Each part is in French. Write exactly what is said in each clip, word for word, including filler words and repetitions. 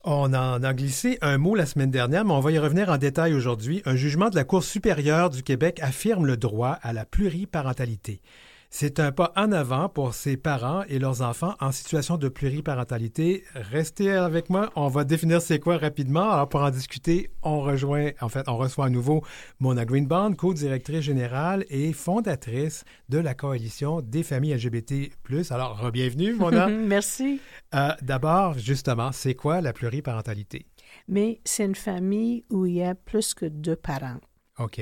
On en a glissé un mot la semaine dernière, mais on va y revenir en détail aujourd'hui. Un jugement de la Cour supérieure du Québec affirme le droit à la pluriparentalité. C'est un pas en avant pour ces parents et leurs enfants en situation de pluriparentalité. Restez avec moi, on va définir c'est quoi rapidement. Alors pour en discuter, on rejoint, en fait, on reçoit à nouveau Mona Greenbaum, co-directrice générale et fondatrice de la Coalition des familles L G B T plus. Alors, bienvenue, Mona. Merci. Euh, d'abord, justement, c'est quoi la pluriparentalité? Mais c'est une famille où il y a plus que deux parents. OK.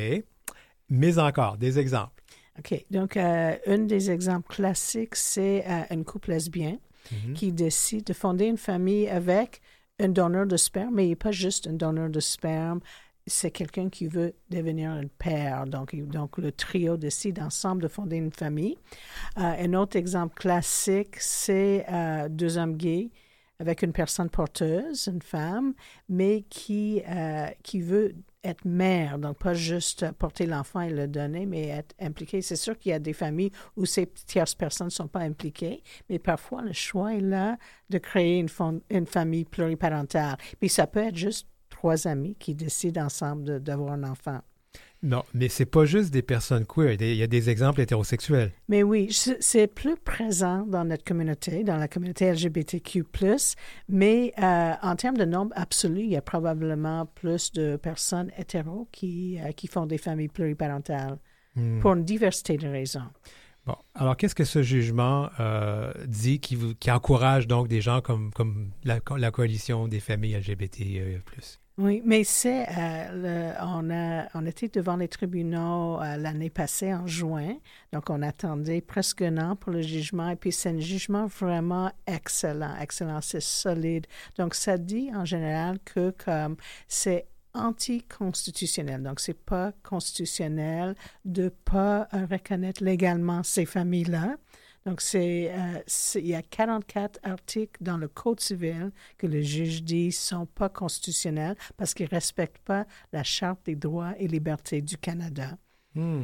Mais encore, des exemples. OK. Donc, euh, un des exemples classiques, c'est euh, un couple lesbien mm-hmm. qui décide de fonder une famille avec un donneur de sperme, mais il n'est pas juste un donneur de sperme, c'est quelqu'un qui veut devenir un père. Donc, donc le trio décide ensemble de fonder une famille. Euh, un autre exemple classique, c'est euh, deux hommes gays avec une personne porteuse, une femme, mais qui, euh, qui veut être mère, donc pas juste porter l'enfant et le donner, mais être impliquée. C'est sûr qu'il y a des familles où ces tierces personnes ne sont pas impliquées, mais parfois le choix est là de créer une, fond- une famille pluriparentale. Puis ça peut être juste trois amis qui décident ensemble de, d'avoir un enfant. Non, mais c'est pas juste des personnes queer. Il y a des exemples hétérosexuels. Mais oui, c'est plus présent dans notre communauté, dans la communauté L G B T Q plus, mais euh, en termes de nombre absolu, il y a probablement plus de personnes hétéros qui, euh, qui font des familles pluriparentales hmm. pour une diversité de raisons. Bon, alors qu'est-ce que ce jugement euh, dit qui, vous, qui encourage donc des gens comme, comme la, la coalition des familles L G B T plus? Oui, mais c'est, euh, le, on, a, on était devant les tribunaux euh, l'année passée en juin, donc on attendait presque un an pour le jugement, et puis c'est un jugement vraiment excellent, excellent, c'est solide. Donc ça dit en général que comme c'est anticonstitutionnel, donc c'est pas constitutionnel de pas euh, reconnaître légalement ces familles-là. Donc, c'est, euh, c'est, il y a quarante-quatre articles dans le Code civil que le juge dit ne sont pas constitutionnels parce qu'ils ne respectent pas la Charte des droits et libertés du Canada. Hmm.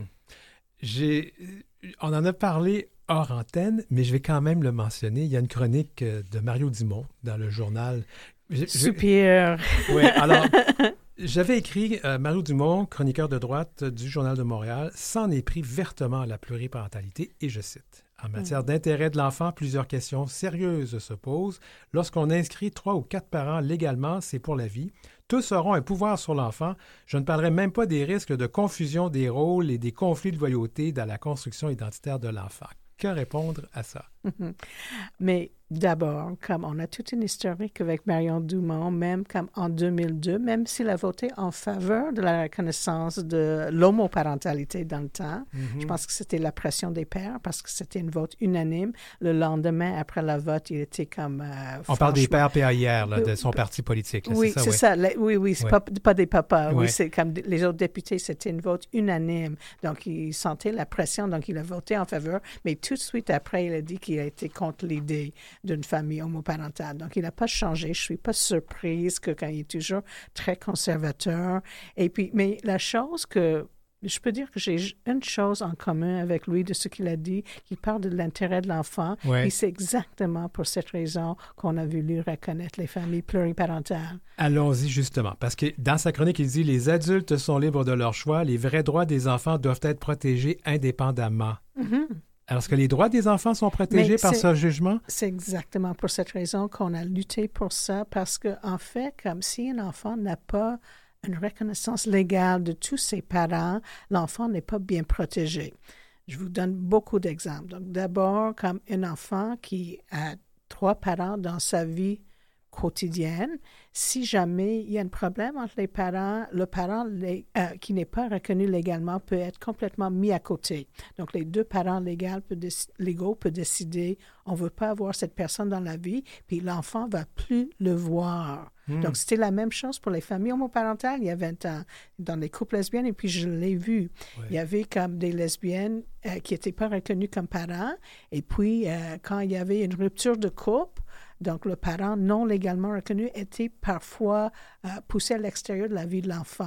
J'ai, on en a parlé hors antenne, mais je vais quand même le mentionner. Il y a une chronique de Mario Dumont dans le journal. Super! Oui, alors... J'avais écrit euh, Mario Dumont, chroniqueur de droite du Journal de Montréal, s'en est pris vertement à la pluriparentalité, et je cite, « En matière mmh. d'intérêt de l'enfant, plusieurs questions sérieuses se posent. Lorsqu'on inscrit trois ou quatre parents légalement, c'est pour la vie. Tous auront un pouvoir sur l'enfant. Je ne parlerai même pas des risques de confusion des rôles et des conflits de loyauté dans la construction identitaire de l'enfant. » Que répondre à ça? Mais d'abord, comme on a toute une historique avec Marion Dumont, même comme en deux mille deux, même s'il a voté en faveur de la reconnaissance de l'homoparentalité dans le temps, mm-hmm. je pense que c'était la pression des pères parce que c'était une vote unanime. Le lendemain, après la vote, il était comme... Euh, on parle des pères P A I R, là, de son parti politique. Là, oui, c'est ça. C'est oui. ça. Oui, oui, c'est oui. pas, pas des papas. Oui. Oui, c'est comme les autres députés, c'était une vote unanime. Donc, il sentait la pression, donc il a voté en faveur. Mais tout de suite après, il a dit qu'il a été contre l'idée d'une famille homoparentale. Donc, il n'a pas changé. Je ne suis pas surprise que quand il est toujours très conservateur. Et puis, mais la chose que je peux dire que j'ai une chose en commun avec lui de ce qu'il a dit, qu'il parle de l'intérêt de l'enfant. Ouais. Et c'est exactement pour cette raison qu'on a voulu reconnaître les familles pluriparentales. Allons-y justement, parce que dans sa chronique, il dit « Les adultes sont libres de leur choix. Les vrais droits des enfants doivent être protégés indépendamment. Mm-hmm. » Alors, est-ce que les droits des enfants sont protégés Mais par ce jugement? C'est exactement pour cette raison qu'on a lutté pour ça, parce qu'en en fait, comme si un enfant n'a pas une reconnaissance légale de tous ses parents, l'enfant n'est pas bien protégé. Je vous donne beaucoup d'exemples. Donc, d'abord, comme un enfant qui a trois parents dans sa vie quotidienne, si jamais il y a un problème entre les parents, le parent les, euh, qui n'est pas reconnu légalement peut être complètement mis à côté. Donc, les deux parents légaux peuvent, déc- légaux peuvent décider on ne veut pas avoir cette personne dans la vie, puis l'enfant ne va plus le voir. Mmh. Donc, c'était la même chose pour les familles homoparentales il y a vingt ans, dans les couples lesbiennes, et puis je l'ai vu. Ouais. Il y avait comme des lesbiennes euh, qui n'étaient pas reconnues comme parents, et puis euh, quand il y avait une rupture de couple, donc le parent non légalement reconnu était parfois euh, poussé à l'extérieur de la vie de l'enfant.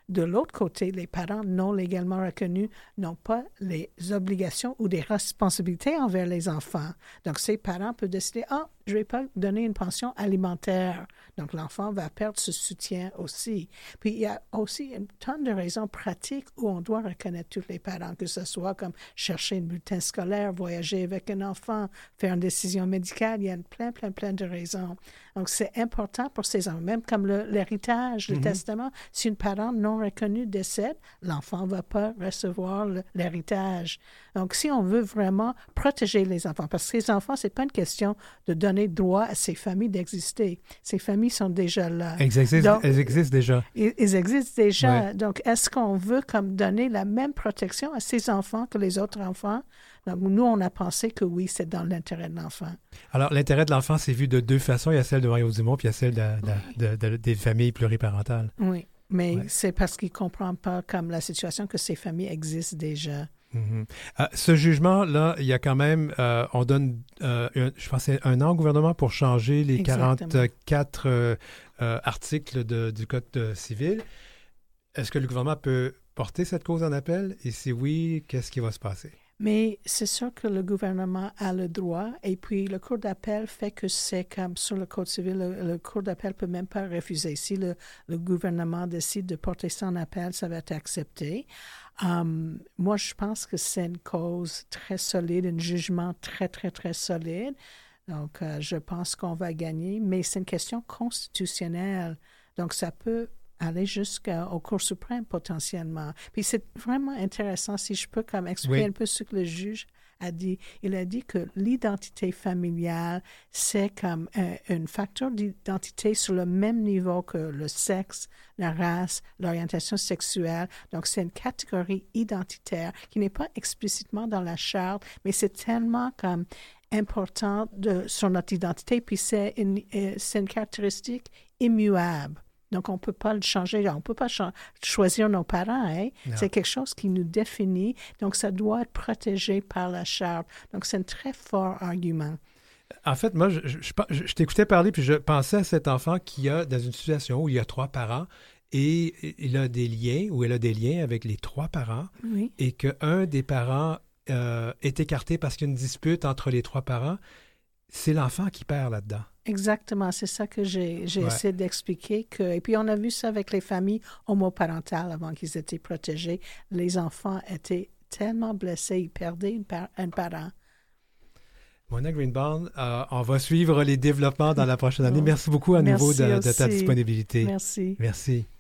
de l'autre côté, les parents non légalement reconnus n'ont pas les obligations ou des responsabilités envers les enfants. Donc, ces parents peuvent décider, ah, je ne vais pas donner une pension alimentaire. Donc, l'enfant va perdre ce soutien aussi. Puis, il y a aussi une tonne de raisons pratiques où on doit reconnaître tous les parents, que ce soit comme chercher une bulletin scolaire, voyager avec un enfant, faire une décision médicale. Il y a plein, plein, plein de raisons. Donc, c'est important pour ces enfants, même comme le, l'héritage, le mm-hmm. testament. Si une parent non reconnue décède, l'enfant ne va pas recevoir le, l'héritage. Donc, si on veut vraiment protéger les enfants, parce que les enfants, ce n'est pas une question de donner droit à ces familles d'exister. Ces familles sont déjà là. Elles existent, Donc, elles existent déjà. Ils, ils existent déjà. Ouais. Donc, est-ce qu'on veut comme donner la même protection à ces enfants que les autres enfants? Donc, nous, on a pensé que oui, c'est dans l'intérêt de l'enfant. Alors, l'intérêt de l'enfant, c'est vu de deux façons. Il y a celle de Mario Dumont, puis il y a celle de, de, de, de, des familles pluriparentales. Oui, mais ouais. c'est parce qu'il ne comprend pas comme la situation que ces familles existent déjà. Mm-hmm. Euh, ce jugement-là, il y a quand même, euh, on donne, euh, un, je pense, un an au gouvernement pour changer les Exactement. quarante-quatre euh, euh, articles de, du Code civil. Est-ce que le gouvernement peut porter cette cause en appel? Et si oui, qu'est-ce qui va se passer? Mais c'est sûr que le gouvernement a le droit et puis le cour d'appel fait que c'est comme sur le Code civil, le, le cour d'appel ne peut même pas refuser. Si le, le gouvernement décide de porter ça en appel, ça va être accepté. Um, moi, je pense que c'est une cause très solide, un jugement très, très, très solide. Donc, euh, je pense qu'on va gagner, mais c'est une question constitutionnelle. Donc, ça peut aller jusqu'au Cour suprême potentiellement. Puis c'est vraiment intéressant, si je peux comme expliquer oui. un peu ce que le juge a dit. Il a dit que l'identité familiale, c'est comme un, un facteur d'identité sur le même niveau que le sexe, la race, l'orientation sexuelle. Donc, c'est une catégorie identitaire qui n'est pas explicitement dans la charte, mais c'est tellement comme important de, sur notre identité, puis c'est une, c'est une caractéristique immuable. Donc, on ne peut pas le changer. On ne peut pas cho- choisir nos parents. Hein? C'est quelque chose qui nous définit. Donc, ça doit être protégé par la Charte. Donc, c'est un très fort argument. En fait, moi, je, je, je, je t'écoutais parler, puis je pensais à cet enfant qui a, dans une situation où il y a trois parents, et il a des liens, ou elle a des liens avec les trois parents, oui. et qu'un des parents euh, est écarté parce qu'il y a une dispute entre les trois parents. C'est l'enfant qui perd là-dedans. Exactement, c'est ça que j'ai, j'ai ouais. essayé d'expliquer. Que, et puis, on a vu ça avec les familles homoparentales avant qu'ils étaient protégés. Les enfants étaient tellement blessés, ils perdaient une par- un parent. Mona Greenbaum, euh, on va suivre les développements dans la prochaine année. Merci beaucoup à Merci nouveau de, de ta aussi. disponibilité. Merci. Merci.